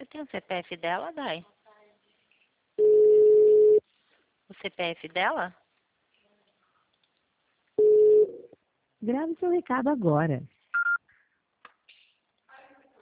tem o CPF dela, Dai? O CPF dela? Grave seu recado agora.